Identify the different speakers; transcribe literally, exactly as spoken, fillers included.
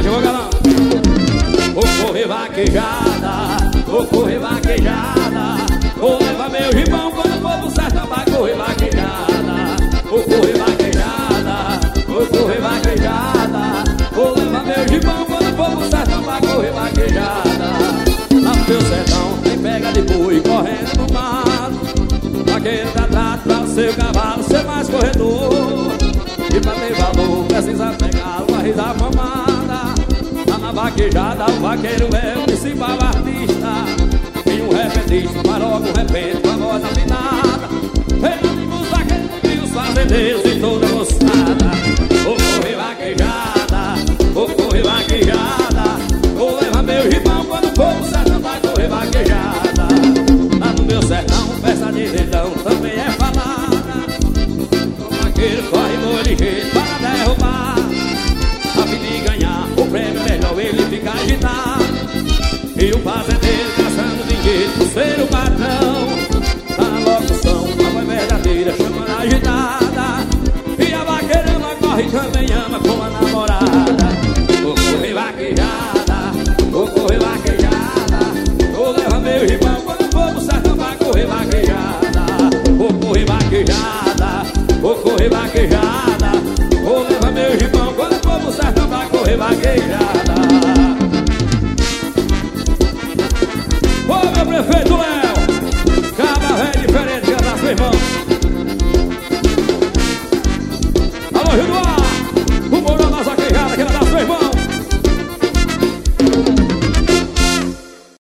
Speaker 1: vou galão. Vou correr vaquejada, vou correr vaquejada, vou levar meu gibão quando for pro sertão pra correr vaquejada. Vou correr vaquejada, vou correr vaquejada, vou levar meu gibão quando for pro sertão pra correr vaquejada. Lá no meu sertão tem pega de boi correndo no mato. Vaqueiro dá trato pra o seu cavalo ser mais corredor. E pra ter valor precisa pegar uma risa mamada. Lá na vaquejada o vaqueiro é o principal artista. Tem um repentista, maroca, um repente com a voz afinada. Reúne os vaqueiros e os fazendeiros e toda a moçada. Vou correr vaquejada, vou correr vaquejada, vou levar meu gibão quando for pro sertão vai correr vaquejada. Lá no meu sertão, festa de dedão também é falada. O vaqueiro corre muito ligeiro para derrubar. A fim de ganhar o prêmio melhor ele fica agitado. E o fazendeiro